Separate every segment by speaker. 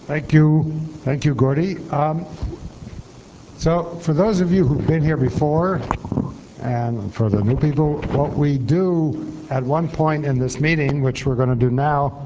Speaker 1: Thank you, Gordy. So for those of you who've been here before, and for the new people, what we do at one point in this meeting, which we're going to do now,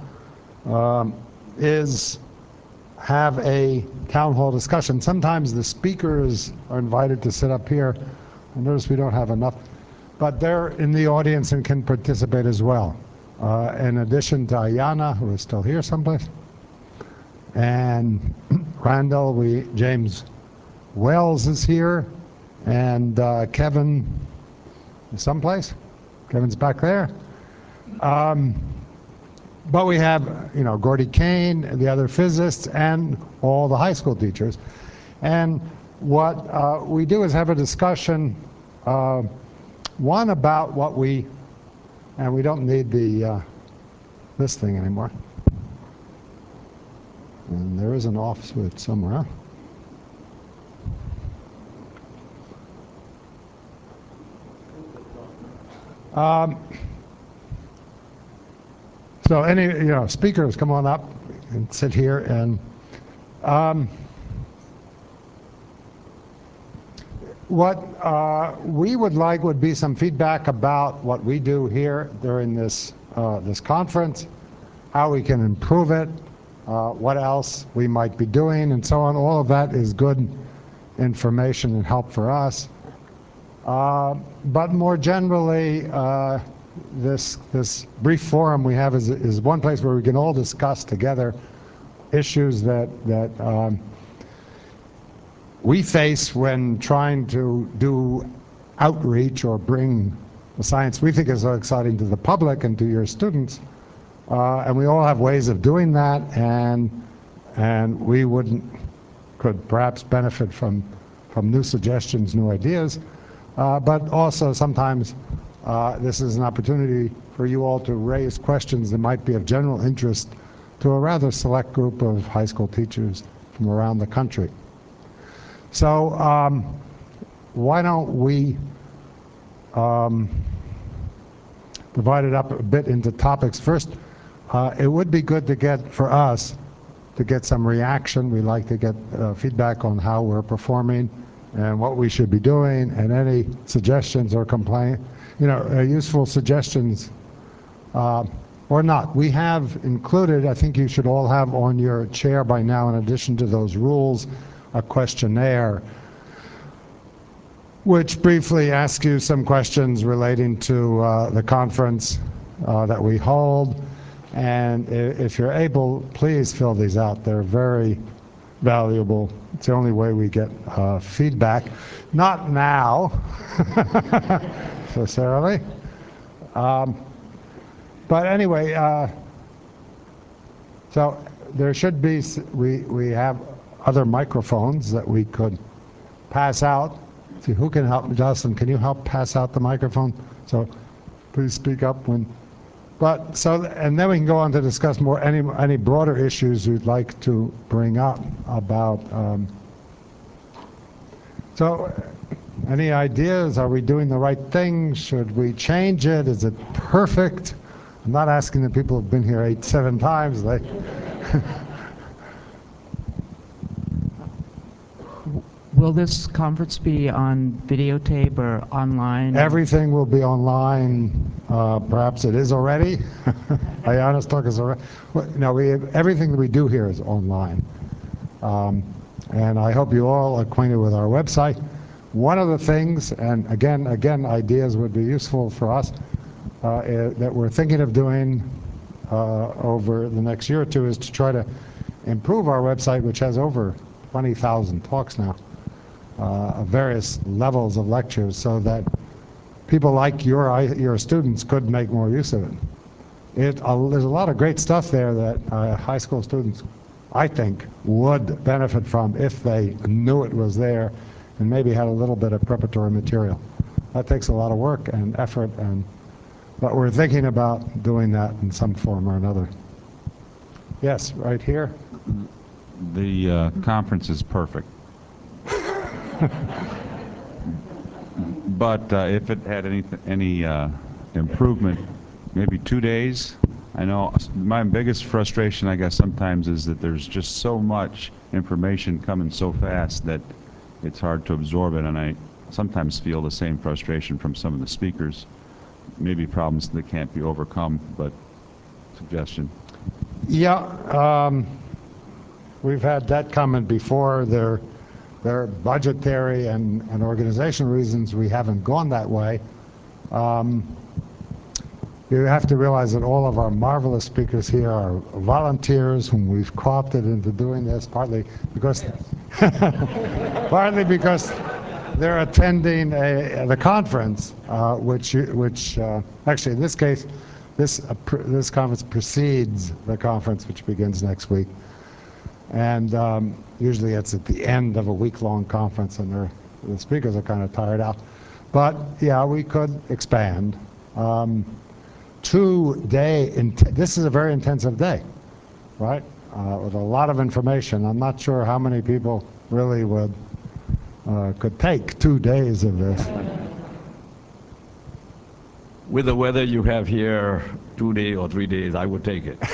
Speaker 1: is have a town hall discussion. Sometimes the speakers are invited to sit up here. I notice we don't have enough, but they're in the audience and can participate as well. In addition to Ayana, who is still here someplace, and Randall, James Wells is here, and Kevin is someplace. Kevin's back there. But we have, Gordy Kane, the other physicists, and all the high school teachers. And what we do is have a discussion, one about what and we don't need this thing anymore. And there is an off switch somewhere. So any speakers, come on up and sit here. And what we would like would be some feedback about what we do here during this conference, how we can improve it, what else we might be doing, and so on. All of that is good information and help for us. But more generally, this brief forum we have is one place where we can all discuss together issues that we face when trying to do outreach or bring the science we think is so exciting to the public and to your students. And we all have ways of doing that, and we could perhaps benefit from new suggestions, new ideas. But also sometimes this is an opportunity for you all to raise questions that might be of general interest to a rather select group of high school teachers from around the country. So why don't we divide it up a bit into topics. First, it would be good for us to get some reaction. We like to get feedback on how we're performing and what we should be doing, and any suggestions or useful suggestions or not. We have included, I think you should all have on your chair by now, in addition to those rules, a questionnaire which briefly asks you some questions relating to the conference that we hold. And if you're able, please fill these out. They're very valuable. It's the only way we get feedback. Not now, necessarily. But anyway, so there should be, we have other microphones that we could pass out. See, who can help? Jocelyn, can you help pass out the microphone? So please speak up when. But and then we can go on to discuss more any broader issues you'd like to bring up about. So, any ideas? Are we doing the right thing? Should we change it? Is it perfect? I'm not asking the people who've been here 7 times.
Speaker 2: Will this conference be on videotape or online?
Speaker 1: Everything will be online. Perhaps it is already. Ayana's talk is already. No, everything that we do here is online. And I hope you all are acquainted with our website. One of the things, and again, ideas would be useful for us, that we're thinking of doing over the next year or two is to try to improve our website, which has over 20,000 talks now. Of various levels of lectures, so that people like your students could make more use of it. There's a lot of great stuff there that high school students, I think, would benefit from if they knew it was there and maybe had a little bit of preparatory material. That takes a lot of work and effort, but we're thinking about doing that in some form or another. Yes, right here.
Speaker 3: The conference is perfect. But if it had any improvement, maybe 2 days. I know my biggest frustration, I guess, sometimes is that there's just so much information coming so fast that it's hard to absorb it, and I sometimes feel the same frustration from some of the speakers. Maybe problems that can't be overcome, but suggestion.
Speaker 1: Yeah, we've had that comment before. There are budgetary and organizational reasons we haven't gone that way. You have to realize that all of our marvelous speakers here are volunteers whom we've co-opted into doing this, partly because partly because they're attending the conference, which actually in this case, this conference precedes the conference, which begins next week. And usually it's at the end of a week-long conference, and the speakers are kind of tired out. But yeah, we could expand. 2-day, this is a very intensive day, right? With a lot of information. I'm not sure how many people really could take 2 days of this.
Speaker 4: With the weather you have here, 2 days or 3 days, I would take it.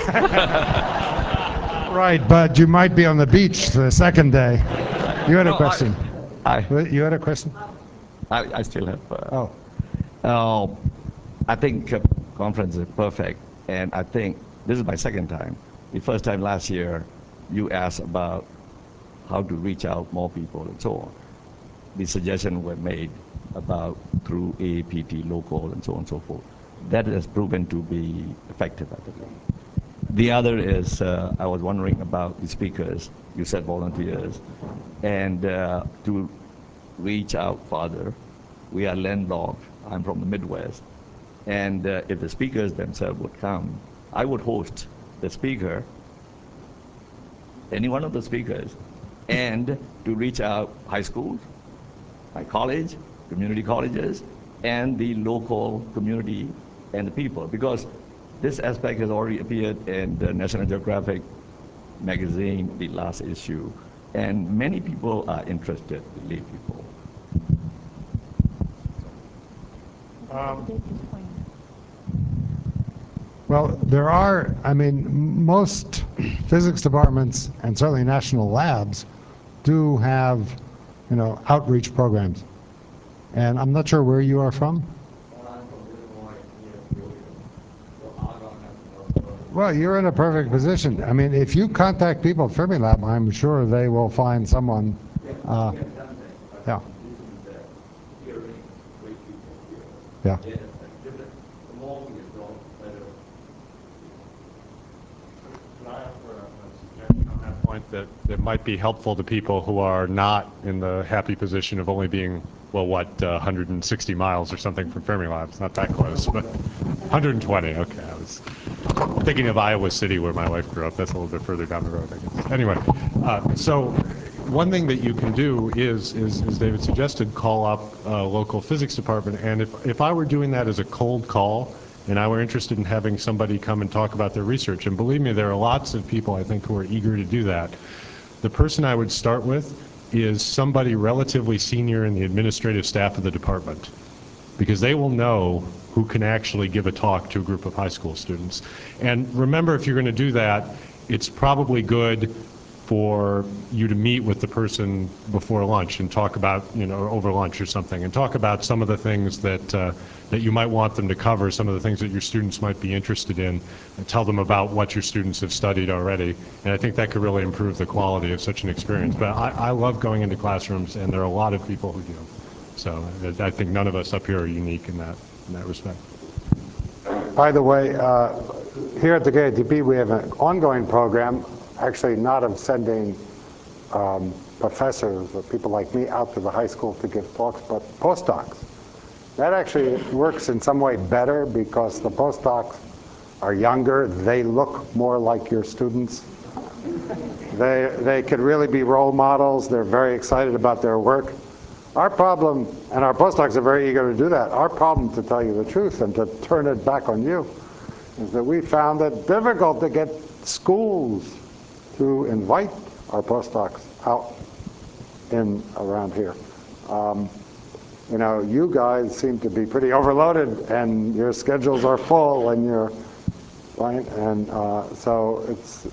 Speaker 1: Right, but you might be on the beach the second day. You had a question. You had a question?
Speaker 4: I still have.
Speaker 1: Oh.
Speaker 4: I think conference is perfect, and I think this is my second time. The first time last year, you asked about how to reach out more people and so on. The suggestions were made about through AAPT local and so on and so forth. That has proven to be effective, I believe. The other is, I was wondering about the speakers. You said volunteers, and to reach out farther. We are landlocked. I'm from the Midwest. And if the speakers themselves would come, I would host the speaker, any one of the speakers, and to reach out high schools, high college, community colleges, and the local community and the people. Because this aspect has already appeared in the National Geographic magazine, the last issue. And many people are interested, lay people.
Speaker 1: Well, there are, I mean, most physics departments and certainly national labs do have, outreach programs. And I'm not sure where you are from. Well, you're in a perfect position. I mean, if you contact people at Fermilab, I'm sure they will find someone. Yeah. Yeah.
Speaker 5: That might be helpful to people who are not in the happy position of only being, 160 miles or something from Fermilab. It's not that close, but 120. Okay, I was thinking of Iowa City, where my wife grew up. That's a little bit further down the road, I guess. Anyway, so one thing that you can do is, as David suggested, call up a local physics department. And if I were doing that as a cold call, and I were interested in having somebody come and talk about their research, and believe me, there are lots of people, I think, who are eager to do that. The person I would start with is somebody relatively senior in the administrative staff of the department, because they will know who can actually give a talk to a group of high school students. And remember, if you're going to do that, it's probably good for you to meet with the person before lunch and talk about, over lunch or something, and talk about some of the things that you might want them to cover, some of the things that your students might be interested in, and tell them about what your students have studied already. And I think that could really improve the quality of such an experience. But I love going into classrooms, and there are a lot of people who do. So I think none of us up here are unique in that respect.
Speaker 1: By the way, here at the KITP, we have an ongoing program, actually not of sending professors or people like me out to the high school to give talks, but postdocs. That actually works in some way better because the postdocs are younger. They look more like your students. They could really be role models. They're very excited about their work. Our problem, and our postdocs are very eager to do that, our problem, to tell you the truth and to turn it back on you, is that we found it difficult to get schools to invite our postdocs out around here. You guys seem to be pretty overloaded, and your schedules are full, and right? And so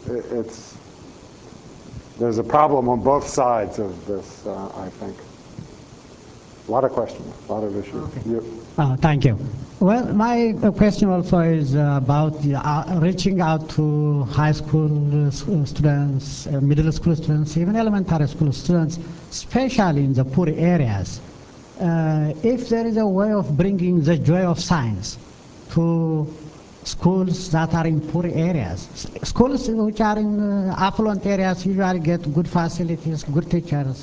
Speaker 1: there's a problem on both sides of this, I think. A lot of questions, a lot of issues.
Speaker 6: Okay. Thank you. Well, my question also is about reaching out to high school students, middle school students, even elementary school students, especially in the poor areas. If there is a way of bringing the joy of science to schools that are in poor areas, schools which are in affluent areas usually get good facilities, good teachers.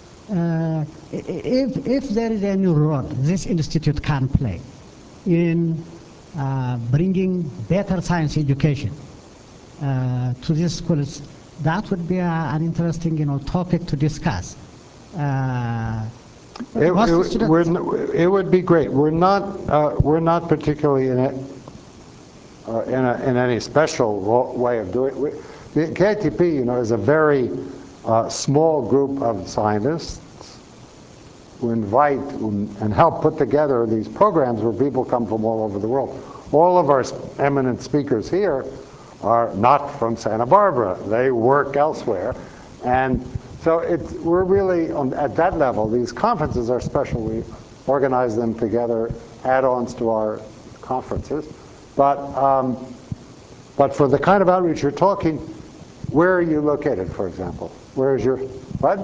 Speaker 6: If there is any role this institute can play in bringing better science education to these schools, that would be an interesting, topic to discuss.
Speaker 1: It would be great. We're not particularly in it in any special way of doing it. The KITP, is a very small group of scientists who invite and help put together these programs where people come from all over the world. All of our eminent speakers here are not from Santa Barbara. They work elsewhere. And so we're really, at that level, these conferences are special. We organize them together, add-ons to our conferences. But for the kind of outreach you're talking, where are you located, for example? Where is your, what?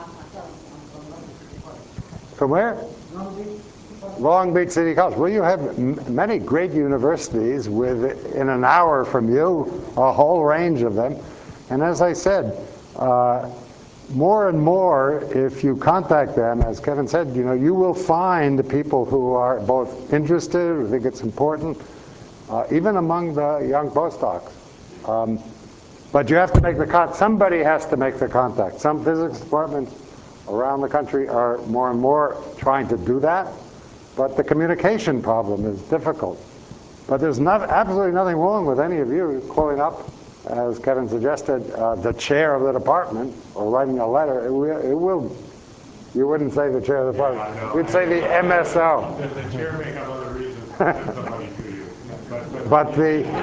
Speaker 1: From where? Long Beach City College. Well, you have many great universities in an hour from you, a whole range of them. And as I said, more and more, if you contact them, as Kevin said, you will find people who are both interested, who think it's important, even among the young postdocs. But you have to make somebody has to make the contact. Some physics departments around the country are more and more trying to do that, but the communication problem is difficult. But there's absolutely nothing wrong with any of you calling up, as Kevin suggested, the chair of the department, or writing a letter. You wouldn't say the chair of the department.
Speaker 5: Yeah,
Speaker 1: You'd say the MSO.
Speaker 5: The chair may have other reasons to send somebody to you.
Speaker 1: But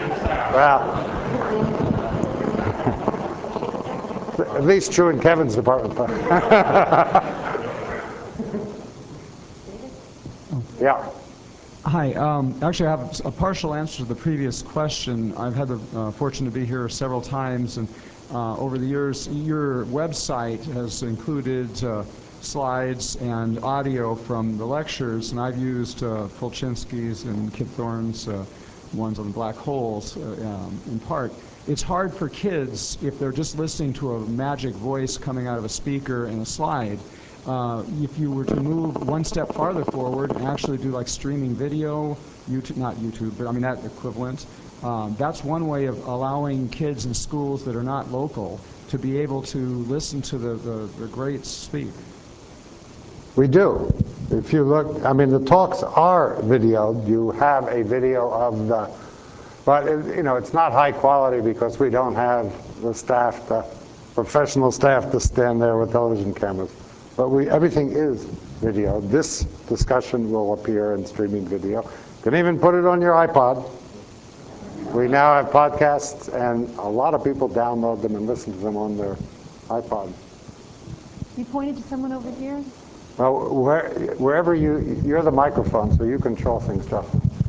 Speaker 1: at least true in Kevin's department. Yeah.
Speaker 7: Hi. Actually, I have a partial answer to the previous question. I've had the fortune to be here several times, and over the years, your website has included slides and audio from the lectures, and I've used Fulchinsky's and Kip Thorne's ones on black holes in part. It's hard for kids, if they're just listening to a magic voice coming out of a speaker and a slide, if you were to move one step farther forward and actually do like streaming video, not YouTube, but I mean that equivalent, that's one way of allowing kids in schools that are not local to be able to listen to the greats speak.
Speaker 1: We do. If you look, I mean, the talks are videoed. You have a video of the, but it's not high quality because we don't have the staff, the professional staff to stand there with television cameras. But everything is video. This discussion will appear in streaming video. You can even put it on your iPod. We now have podcasts, and a lot of people download them and listen to them on their iPod.
Speaker 8: You pointed to someone over here?
Speaker 1: Well, wherever you're the microphone, so you control things, Jeff.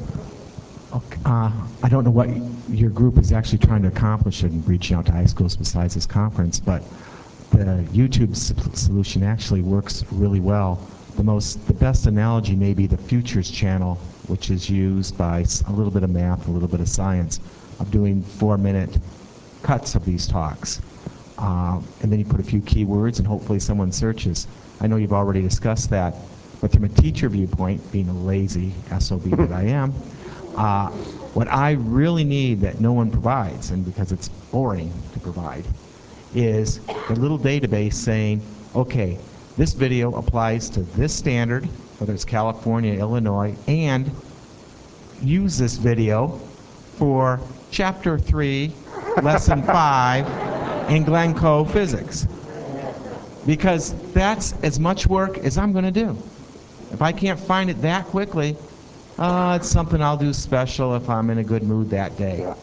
Speaker 9: Okay, I don't know what your group is actually trying to accomplish in reaching out to high schools besides this conference, but the YouTube solution actually works really well. The best analogy may be the Futures channel, which is used by a little bit of math, a little bit of science, of doing 4-minute cuts of these talks. And then you put a few keywords and hopefully someone searches. I know you've already discussed that, but from a teacher viewpoint, being a lazy SOB that I am, what I really need that no one provides, and because it's boring to provide, is a little database saying, okay, this video applies to this standard, whether it's California, Illinois, and use this video for Chapter 3, Lesson 5 in Glencoe Physics. Because that's as much work as I'm going to do. If I can't find it that quickly, it's something I'll do special if I'm in a good mood that day.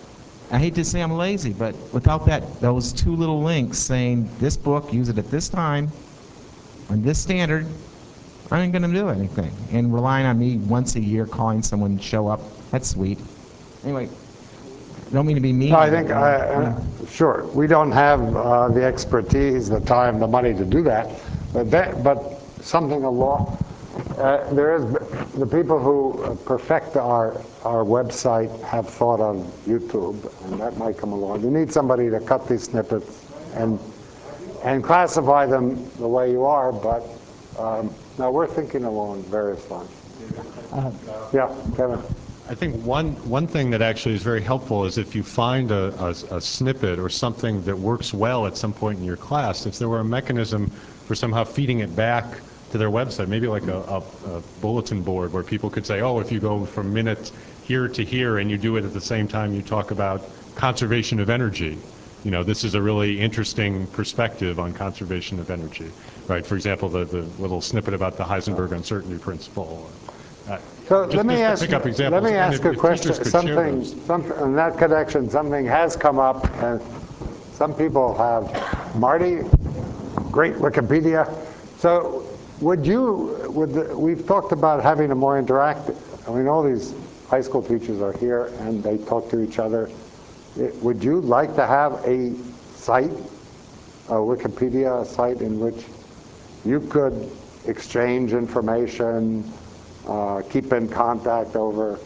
Speaker 9: I hate to say I'm lazy, but without those two little links saying this book, use it at this time, on this standard, I ain't gonna do anything. And relying on me once a year calling someone to show up, that's sweet. Anyway, I don't mean to be mean.
Speaker 1: No, I think, sure, we don't have the expertise, the time, the money to do that, but something along, there is, the people who perfect our website have thought of YouTube, and that might come along. You need somebody to cut these snippets and classify them the way you are, but now we're thinking along various lines. Yeah, Kevin.
Speaker 5: I think one thing that actually is very helpful is if you find a snippet or something that works well at some point in your class, if there were a mechanism for somehow feeding it back to their website, maybe like a bulletin board where people could say, oh, if you go from minute here to here and you do it at the same time you talk about conservation of energy, you know, this is a really interesting perspective on conservation of energy, right? For example, the little snippet about the Heisenberg uncertainty principle.
Speaker 1: So let me ask a question. Something in that connection, something has come up, and some people have. Marty, great Wikipedia. So we've talked about having a more interactive. I mean, all these high school teachers are here, and they talk to each other. Would you like to have a site, a Wikipedia site, in which you could exchange information, keep in contact over,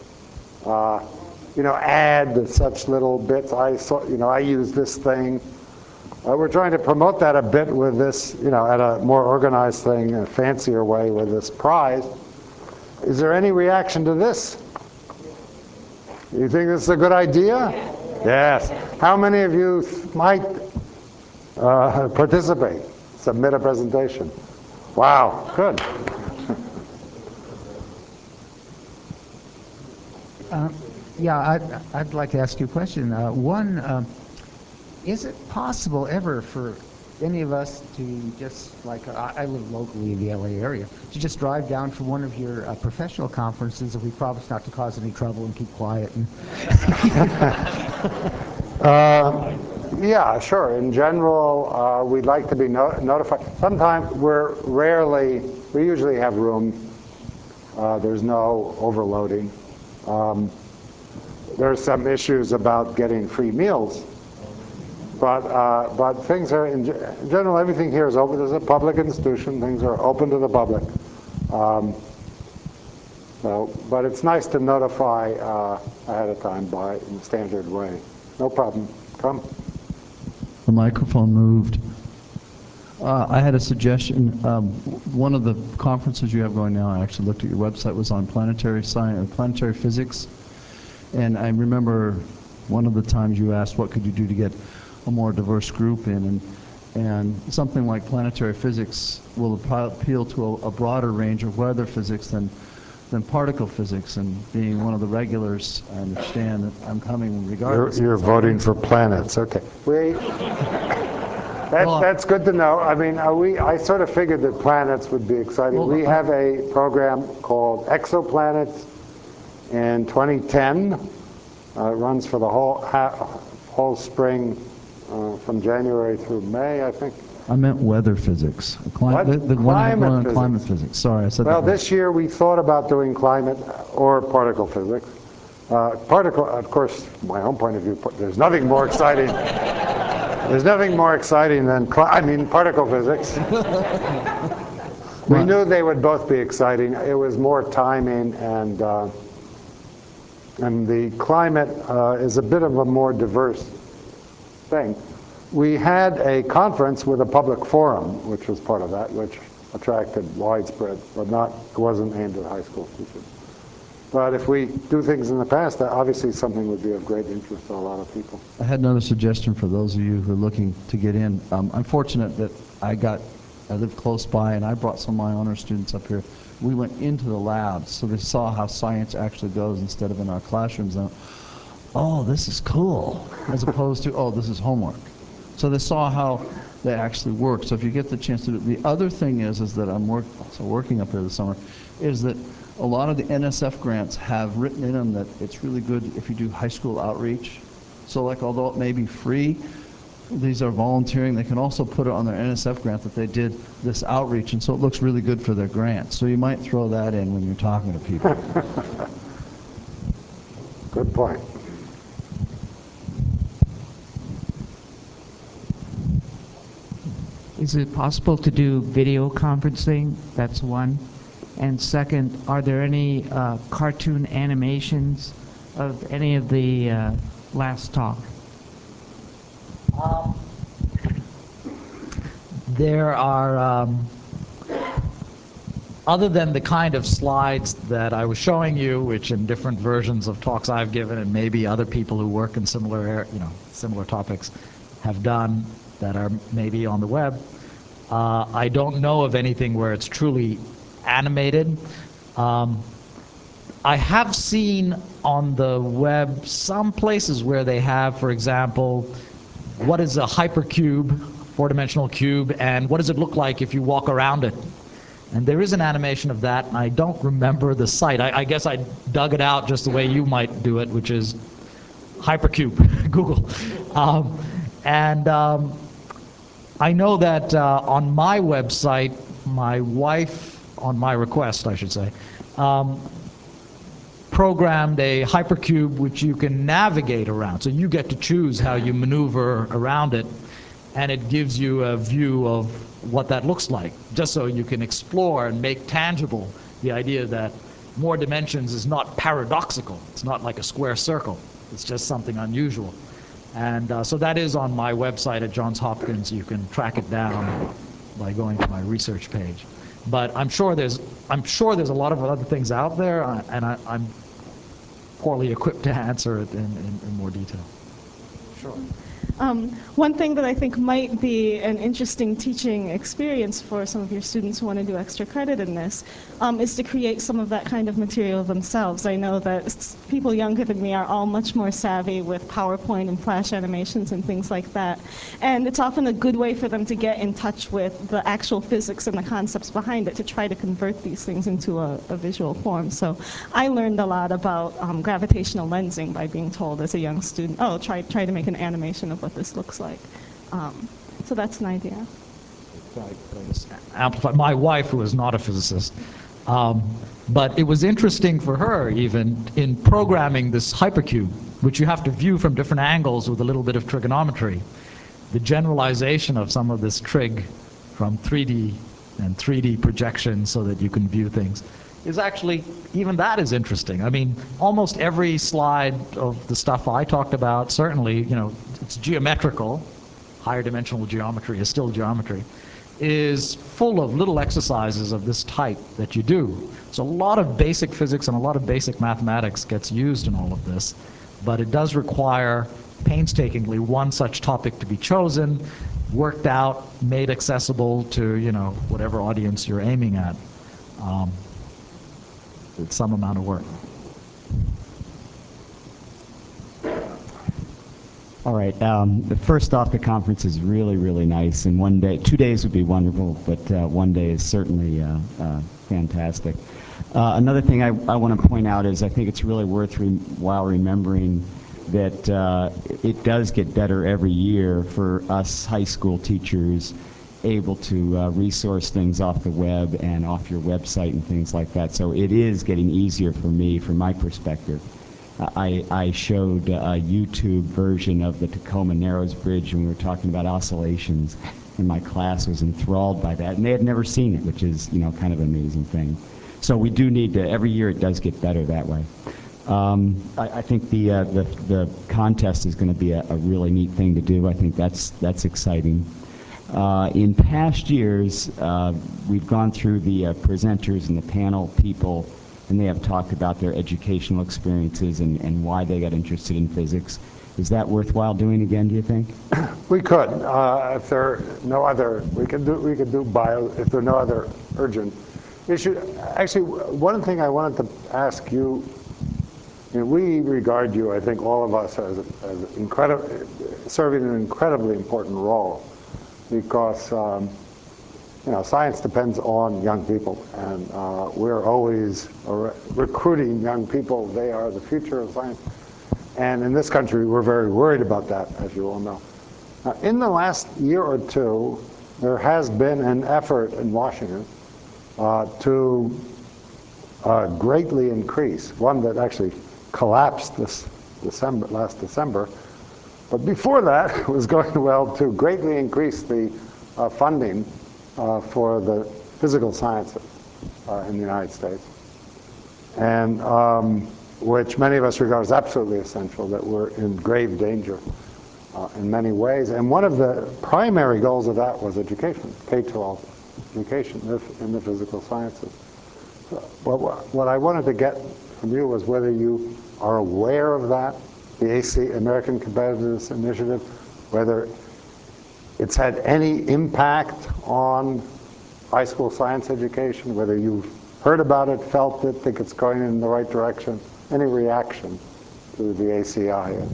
Speaker 1: add such little bits. I use this thing. We're trying to promote that a bit with this, at a more organized thing, a fancier way with this prize. Is there any reaction to this? You think this is a good idea? Yes. How many of you might participate? Submit a presentation. Wow, good.
Speaker 2: Yeah, I'd like to ask you a question. Is it possible ever for any of us to just, like, I live locally in the LA area, to just drive down for one of your professional conferences if we promise not to cause any trouble and keep quiet?
Speaker 1: Yeah, sure. In general, we'd like to be notified. Sometimes we usually have room. There's no overloading. There's some issues about getting free meals. But things are, in general, everything here is open. There's a public institution. Things are open to the public. But it's nice to notify ahead of time in a standard way. No problem. Come.
Speaker 10: The microphone moved. I had a suggestion. One of the conferences you have going now, I actually looked at your website, was on planetary science, planetary physics. And I remember one of the times you asked what could you do to get a more diverse group in, and something like planetary physics will appeal to a broader range of weather physics than particle physics. And being one of the regulars, I understand that I'm coming regardless.
Speaker 1: You're voting for planets, okay. That's good to know. I mean, I sort of figured that planets would be exciting. We have a program called Exoplanets in 2010. It runs for the whole spring, from January through May, I think.
Speaker 10: I meant weather physics. Climate physics. Sorry, I said that.
Speaker 1: Well, this year we thought about doing climate or particle physics. Of course, my own point of view, there's nothing more exciting. There's nothing more exciting than particle physics. We knew they would both be exciting. It was more timing, and the climate is a bit of a more diverse thing. We had a conference with a public forum, which was part of that, which attracted widespread, but it wasn't aimed at high school teachers. But if we do things in the past, obviously something would be of great interest to a lot of people.
Speaker 10: I had another suggestion for those of you who are looking to get in. I'm fortunate that I live close by, and I brought some of my honor students up here. We went into the labs, so they saw how science actually goes instead of in our classrooms. Now, oh, this is cool, as opposed to, oh, this is homework. So they saw how they actually work. So if you get the chance to do it. The other thing is that I'm also working up here this summer, is that a lot of the NSF grants have written in them that it's really good if you do high school outreach. So like, although it may be free, these are volunteering. They can also put it on their NSF grant that they did this outreach, and so it looks really good for their grant. So you might throw that in when you're talking to people.
Speaker 1: Good point.
Speaker 11: Is it possible to do video conferencing? That's one. And second, are there any cartoon animations of any of the last talk?
Speaker 12: There are, other than the kind of slides that I was showing you, which in different versions of talks I've given and maybe other people who work in similar topics have done that are maybe on the web, I don't know of anything where it's truly animated. I have seen on the web some places where they have, for example, what is a hypercube, four-dimensional cube, and what does it look like if you walk around it? And there is an animation of that, and I don't remember the site. I guess I dug it out just the way you might do it, which is hypercube, Google. I know that on my website, my wife, on my request, I should say, programmed a hypercube which you can navigate around. So you get to choose how you maneuver around it, and it gives you a view of what that looks like, just so you can explore and make tangible the idea that more dimensions is not paradoxical. It's not like a square circle. It's just something unusual. And so that is on my website at Johns Hopkins. You can track it down by going to my research page. But I'm sure there's a lot of other things out there, and I'm poorly equipped to answer it in more detail.
Speaker 13: Sure. One thing that I think might be an interesting teaching experience for some of your students who want to do extra credit in this is to create some of that kind of material themselves. I know that people younger than me are all much more savvy with PowerPoint and Flash animations and things like that. And it's often a good way for them to get in touch with the actual physics and the concepts behind it to try to convert these things into a visual form. So I learned a lot about gravitational lensing by being told as a young student, oh, try to make an animation of what this looks like. So that's an idea.
Speaker 12: Amplify. My wife, who is not a physicist, but it was interesting for her even in programming this hypercube, which you have to view from different angles with a little bit of trigonometry. The generalization of some of this trig from 3D and 3D projection so that you can view things is actually, even that is interesting. I mean, almost every slide of the stuff I talked about, certainly, it's geometrical. Higher dimensional geometry is still geometry, is full of little exercises of this type that you do. So a lot of basic physics and a lot of basic mathematics gets used in all of this, but it does require painstakingly one such topic to be chosen, worked out, made accessible to, whatever audience you're aiming at. It's some amount of work.
Speaker 14: All right. First off, the conference is really, really nice, and 2 days would be wonderful, but one day is certainly fantastic. Another thing I want to point out is I think it's really worthwhile remembering that it does get better every year for us high school teachers able to resource things off the web and off your website and things like that. So it is getting easier for me from my perspective. I showed a YouTube version of the Tacoma Narrows Bridge when we were talking about oscillations, and my class was enthralled by that, and they had never seen it, which is kind of an amazing thing. So we do need to, every year it does get better that way. I think the contest is going to be a really neat thing to do. I think that's exciting. In past years, we've gone through the presenters and the panel people, and they have talked about their educational experiences and why they got interested in physics. Is that worthwhile doing again, do you think?
Speaker 1: We could. If there are no other, we could do bio, if there are no other urgent issue. Actually, one thing I wanted to ask you, we regard you, I think all of us, as serving an incredibly important role, because science depends on young people, and we're always recruiting young people. They are the future of science. And in this country, we're very worried about that, as you all know. Now, in the last year or two, there has been an effort in Washington to greatly increase, one that actually collapsed this last December. But before that, it was going well to greatly increase the funding for the physical sciences in the United States, and which many of us regard as absolutely essential, that we're in grave danger in many ways. And one of the primary goals of that was education, K-12 education in the physical sciences. But what I wanted to get from you was whether you are aware of that, the AC, American Competitiveness Initiative, whether it's had any impact on high school science education, whether you've heard about it, felt it, think it's going in the right direction, any reaction to the ACI.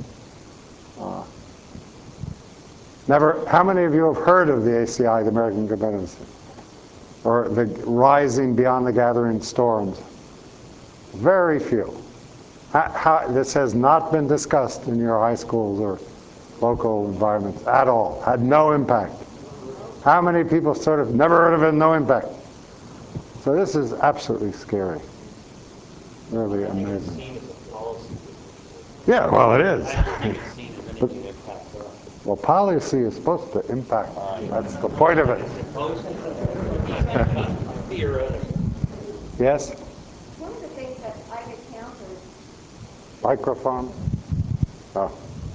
Speaker 1: Never. How many of you have heard of the ACI, the American Competitiveness, or the Rising Beyond the Gathering Storms? Very few. This has not been discussed in your high schools or local environments at all. Had no impact. How many people sort of never heard of it, no impact? So this is absolutely scary. Really amazing. Yeah, well, it is. But, well, policy is supposed to impact. That's the point of it. Yes?
Speaker 8: One of the things that I've encountered.
Speaker 1: Microphone? Oh.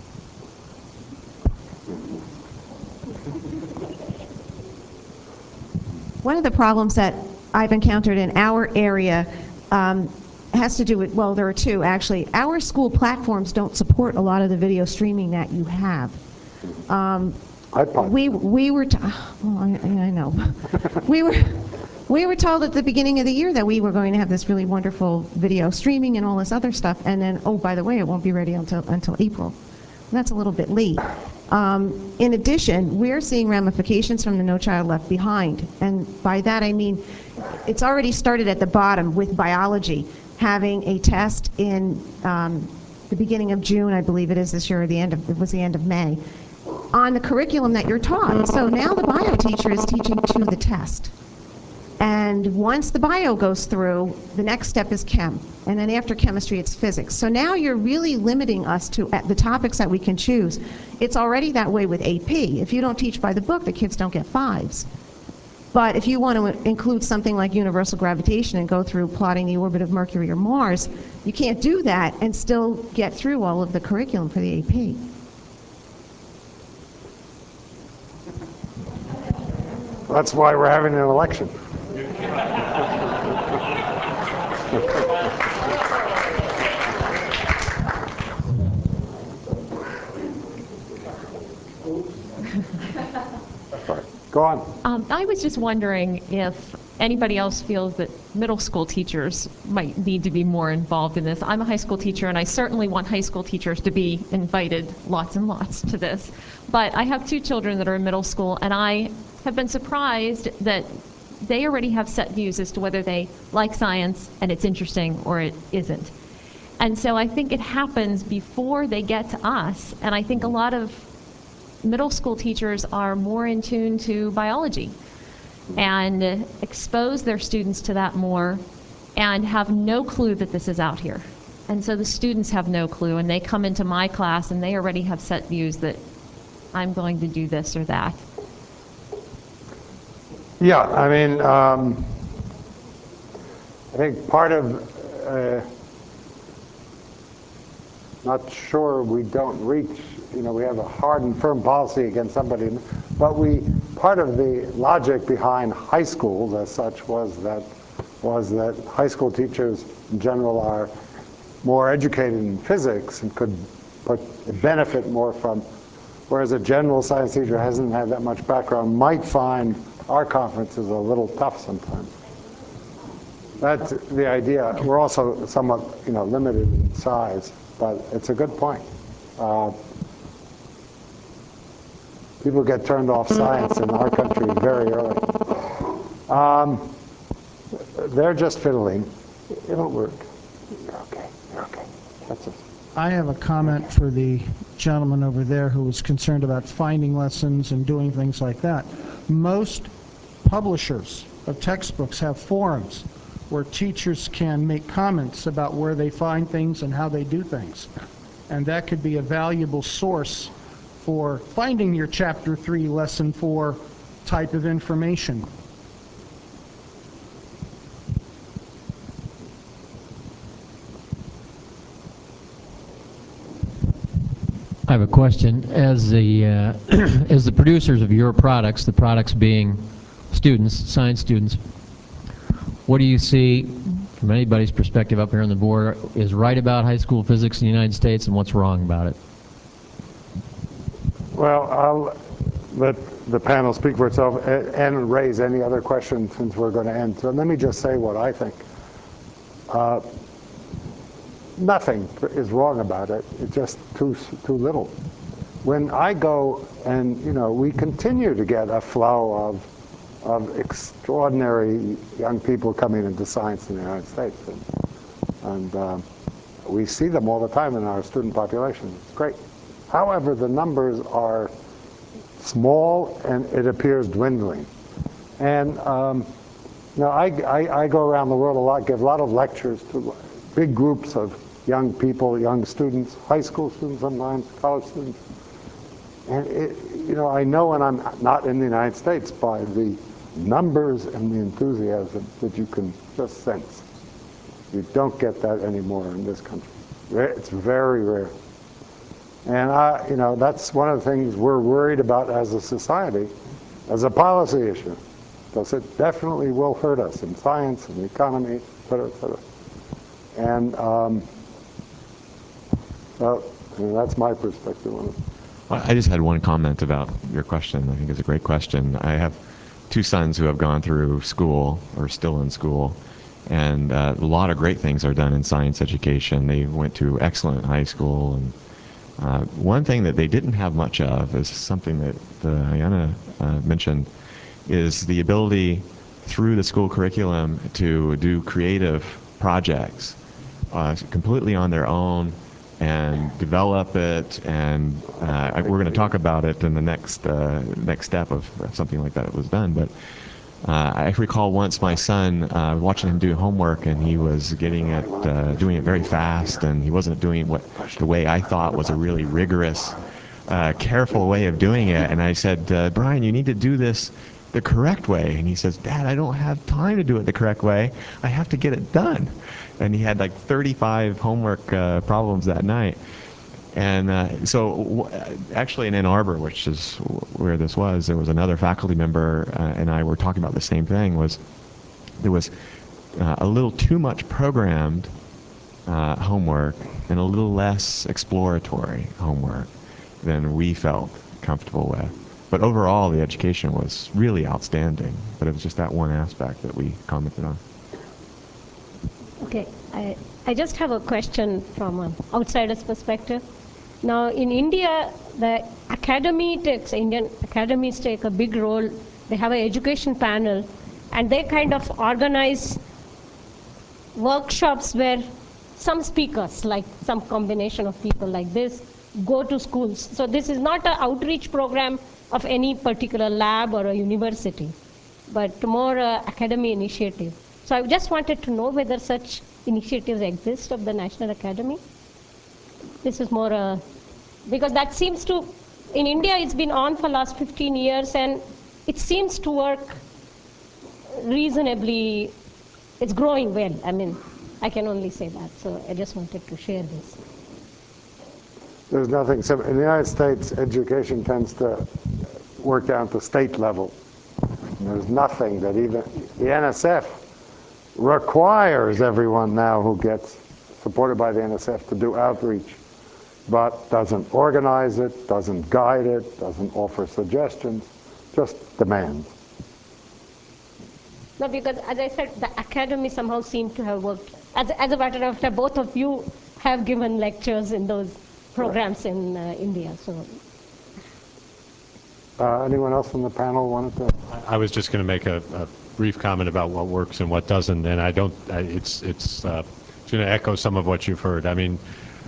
Speaker 15: One of the problems that I've encountered in our area has to do with, well, there are two actually. Our school platforms don't support a lot of the video streaming that you have. We were, I know. we were told at the beginning of the year that we were going to have this really wonderful video streaming and all this other stuff, and then, oh, by the way, it won't be ready until April. That's a little bit late. In addition, we're seeing ramifications from the No Child Left Behind, and by that I mean it's already started at the bottom with biology, having a test in the beginning of June, I believe it is this year, or it was the end of May, on the curriculum that you're taught. So now the bio teacher is teaching to the test. And once the bio goes through, the next step is chem. And then after chemistry, it's physics. So now you're really limiting us to the topics that we can choose. It's already that way with AP. If you don't teach by the book, the kids don't get 5s. But if you want to include something like universal gravitation and go through plotting the orbit of Mercury or Mars, you can't do that and still get through all of the curriculum for the AP.
Speaker 1: That's why we're having an election. Go on.
Speaker 16: I was just wondering if anybody else feels that middle school teachers might need to be more involved in this. I'm a high school teacher, and I certainly want high school teachers to be invited lots and lots to this. But I have 2 children that are in middle school, and I have been surprised that they already have set views as to whether they like science and it's interesting or it isn't. And so I think it happens before they get to us, and I think a lot of middle school teachers are more in tune to biology and expose their students to that more and have no clue that this is out here. And so the students have no clue, and they come into my class and they already have set views that I'm going to do this or that.
Speaker 1: Yeah, I mean, I think part of, not sure we don't reach, we have a hard and firm policy against somebody, but part of the logic behind high schools as such was that high school teachers in general are more educated in physics and could benefit more from, whereas a general science teacher hasn't had that much background, might find our conferences a little tough sometimes. That's the idea. We're also somewhat, limited in size, but it's a good point. People get turned off science in our country very early. They're just fiddling. It'll work. You're okay. You're okay. That's it.
Speaker 17: I have a comment for the gentleman over there who was concerned about finding lessons and doing things like that. Most publishers of textbooks have forums where teachers can make comments about where they find things and how they do things. And that could be a valuable source for finding your Chapter 3, Lesson 4 type of information.
Speaker 18: I have a question. As the as the producers of your products, the products being students, science students, what do you see from anybody's perspective up here on the board is right about high school physics in the United States, and what's wrong about it?
Speaker 1: Well, I'll let the panel speak for itself and raise any other questions since we're going to end. So let me just say what I think. Nothing is wrong about it. It's just too little. When I go and, we continue to get a flow of extraordinary young people coming into science in the United States. And we see them all the time in our student population. It's great. However, the numbers are small and it appears dwindling. And I go around the world a lot, give a lot of lectures to big groups of young people, young students, high school students sometimes, college students. And I know when I'm not in the United States by the numbers and the enthusiasm that you can just sense. You don't get that anymore in this country. It's very rare. And that's one of the things we're worried about as a society, as a policy issue, because it definitely will hurt us in science and the economy, et cetera, et cetera. And that's my perspective on it.
Speaker 19: Well, I just had one comment about your question. I think it's a great question. I have two sons who have gone through school or still in school, and a lot of great things are done in science education. They went to excellent high school, and one thing that they didn't have much of is something that Ayanna mentioned, is the ability through the school curriculum to do creative projects completely on their own and develop it, and we're going to talk about it in the next step of something like that was done. But I recall once my son, watching him do homework, and he was doing it very fast, and he wasn't doing the way I thought was a really rigorous, careful way of doing it. And I said, Brian, you need to do this the correct way. And he says, Dad, I don't have time to do it the correct way. I have to get it done. And he had like 35 homework problems that night. And so actually in Ann Arbor, which is where this was, there was another faculty member and I were talking about the same thing. There was a little too much programmed homework and a little less exploratory homework than we felt comfortable with. But overall, the education was really outstanding. But it was just that one aspect that we commented on.
Speaker 20: Okay, I just have a question from an outsider's perspective. Now, in India, the Indian academies take a big role. They have an education panel, and they kind of organize workshops where some speakers, like some combination of people like this, go to schools. So this is not an outreach program of any particular lab or a university, but more academy initiative. So I just wanted to know whether such initiatives exist of the National Academy. This is more because that seems to, in India it's been on for last 15 years and it seems to work reasonably. It's growing well. I mean, I can only say that. So I just wanted to share this.
Speaker 1: There's nothing simple. In the United States, education tends to work down to state level. There's nothing that even the NSF requires everyone now who gets supported by the NSF to do outreach, but doesn't organize it, doesn't guide it, doesn't offer suggestions, just demands.
Speaker 20: No, because as I said, the academy somehow seemed to have worked. As a matter of fact, both of you have given lectures in those programs in India. So,
Speaker 1: anyone else on the panel wanted to?
Speaker 5: I was just going to make a brief comment about what works and what doesn't, and I don't. It's going to echo some of what you've heard. I mean,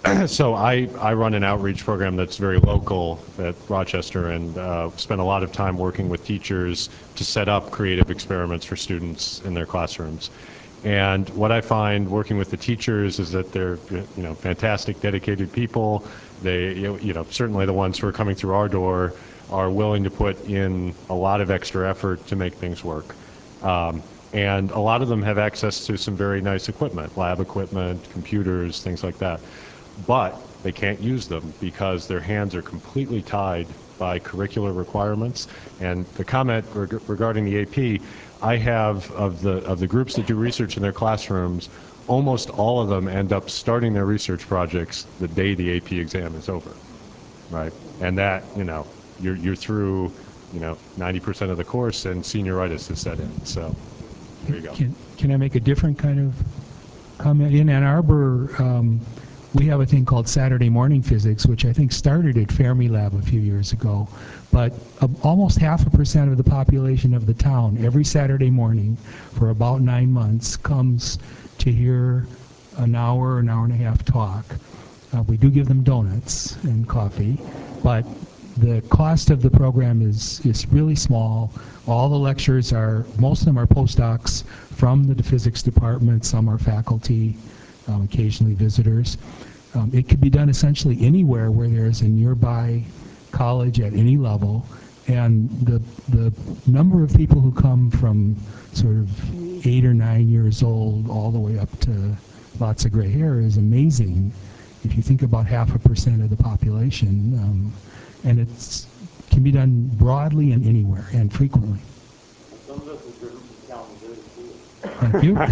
Speaker 5: So I run an outreach program that's very local at Rochester, and spend a lot of time working with teachers to set up creative experiments for students in their classrooms. And what I find working with the teachers is that they're, fantastic, dedicated people. They, certainly the ones who are coming through our door are willing to put in a lot of extra effort to make things work. And a lot of them have access to some very nice equipment, lab equipment, computers, things like that. But they can't use them because their hands are completely tied by curricular requirements. And the comment regarding the AP, I have, of the groups that do research in their classrooms, almost all of them end up starting their research projects the day the AP exam is over, right? And that, you're through, 90% of the course, and senioritis has set in. So there you go.
Speaker 21: Can I make a different kind of comment? In Ann Arbor, we have a thing called Saturday morning physics, which I think started at Fermilab a few years ago. But almost 0.5% of the population of the town every Saturday morning for about 9 months comes to hear an hour and a half talk. We do give them donuts and coffee, but the cost of the program is really small. All the lectures most of them are postdocs from the physics department. Some are faculty, occasionally visitors. It could be done essentially anywhere where there's a nearby college at any level, and the number of people who come from sort of 8 or 9 years old all the way up to lots of gray hair is amazing if you think about 0.5% of the population, and it can be done broadly and anywhere and frequently.
Speaker 1: Some of us are driven from Kalamazoo.
Speaker 21: Thank you.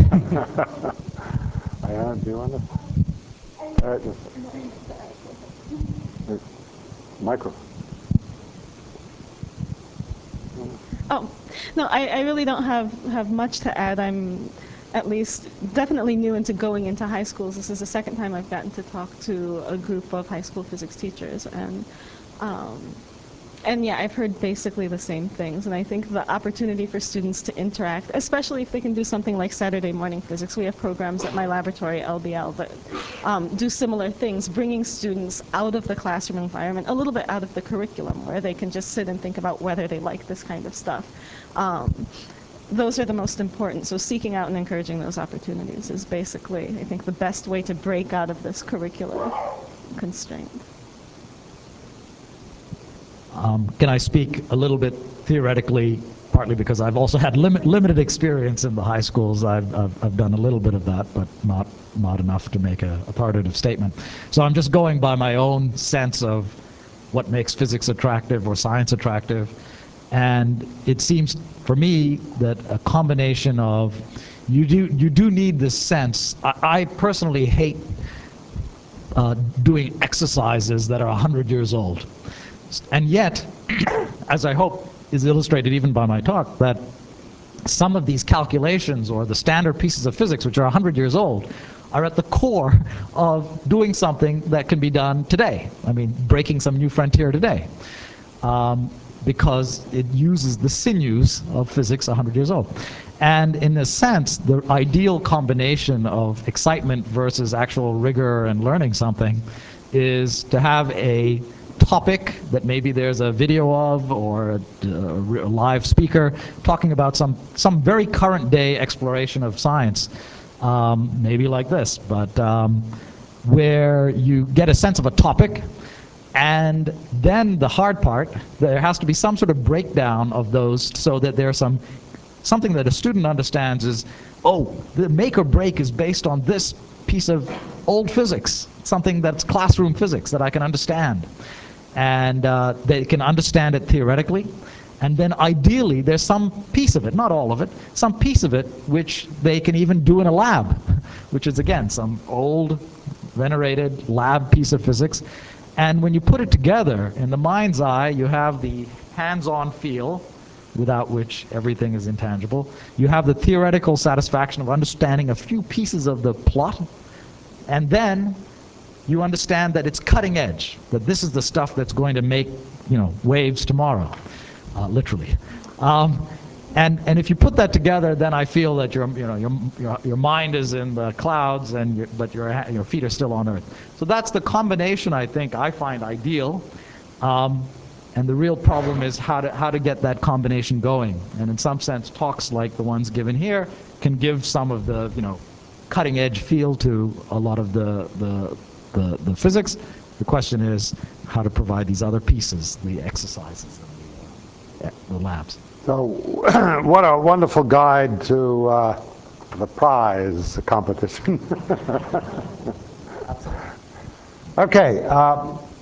Speaker 1: Do you want to? Microphone.
Speaker 13: Oh, no, I really don't have much to add. I'm at least definitely new into going into high schools. This is the second time I've gotten to talk to a group of high school physics teachers, and yeah, I've heard basically the same things. And I think the opportunity for students to interact, especially if they can do something like Saturday morning physics. We have programs at my laboratory, LBL, that do similar things, bringing students out of the classroom environment, a little bit out of the curriculum, where they can just sit and think about whether they like this kind of stuff. Those are the most important. So seeking out and encouraging those opportunities is basically, I think, the best way to break out of this curricular constraint.
Speaker 12: Can I speak a little bit theoretically, partly because I've also had limited experience in the high schools. I've done a little bit of that, but not enough to make a authoritative statement. So I'm just going by my own sense of what makes physics attractive or science attractive. And it seems for me that a combination of, you do need this sense. I personally hate doing exercises that are 100 years old. And yet, as I hope is illustrated even by my talk, that some of these calculations or the standard pieces of physics, which are 100 years old, are at the core of doing something that can be done today. I mean, breaking some new frontier today. Because it uses the sinews of physics 100 years old. And in a sense, the ideal combination of excitement versus actual rigor and learning something is to have a topic that maybe there's a video of or a live speaker talking about some very current day exploration of science, maybe like this, but where you get a sense of a topic, and then the hard part, there has to be some sort of breakdown of those so that there's something that a student understands is, oh, the make or break is based on this piece of old physics, something that's classroom physics that I can understand. And they can understand it theoretically, and then ideally there's some piece of it, not all of it, some piece of it which they can even do in a lab, which is again some old venerated lab piece of physics. And when you put it together, in the mind's eye, you have the hands-on feel, without which everything is intangible. You have the theoretical satisfaction of understanding a few pieces of the plot, and then you understand that it's cutting edge, that this is the stuff that's going to make, waves tomorrow, literally. And if you put that together, then I feel that your mind is in the clouds, but your feet are still on earth. So that's the combination I think I find ideal. And the real problem is how to get that combination going. And in some sense, talks like the ones given here can give some of the cutting edge feel to a lot of the physics. The question is how to provide these other pieces, the exercises, and the labs.
Speaker 1: So what a wonderful guide to the prize competition. Okay,